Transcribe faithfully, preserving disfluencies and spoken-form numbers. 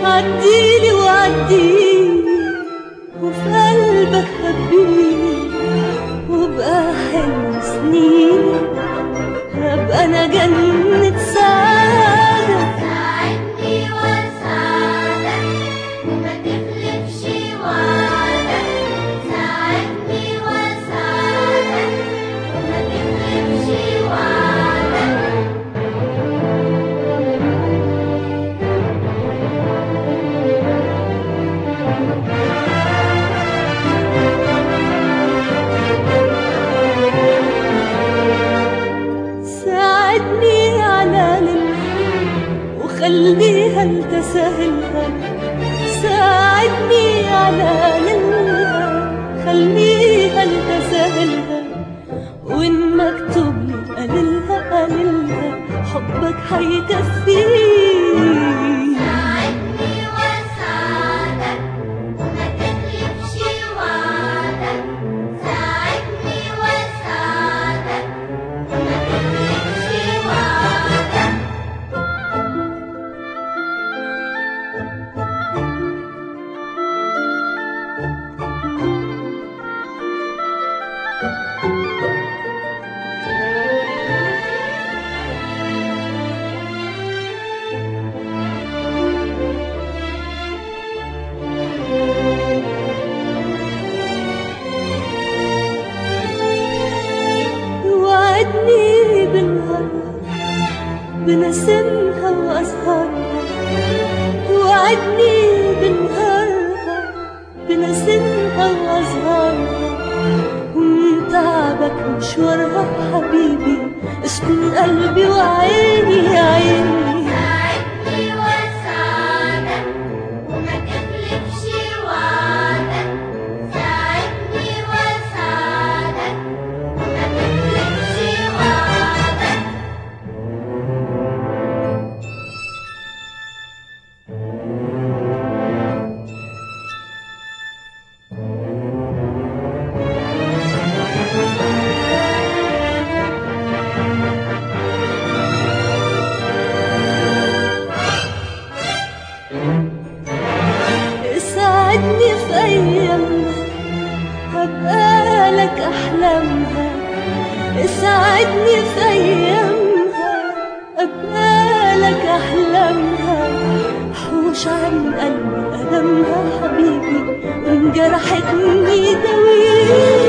عديلي وعديلي وفي قلبك خبيني، وبقى حلم سنيني هبقى انا جنة سعادة. ساعدني واساعدك وما تخلفش وعدك، ساعدني واساعدك وما تخلفش وعدك. ساعدني على ليلها وخليها لتسهلها، ساعدني على ليلها خليها لتسهلها، وإن مكتوب لي قليلها قليلها حبك هيكفيني. ساعدني واساعدك وما تخلفش وعدك، ساعدني واساعدك وما تخلفش وعدك. وعدني بالنهار بنسمها وأزهارها، وعدني بالنهارها بنسمها وأزهارها، ومن تعبك مشوارها حبيبي اسكن قلبي وعيني يا عيني. ساعدني واساعدك وما تخلفش وعدك، ساعدني واساعدك وما تخلفش وعدك. ساعدني في أيامها هبقى لك أحلامها، ساعدني في أيامها أبقى لك أحلامها، حوش عن قلبي ألمها حبيبي وإن جرحتني دويني.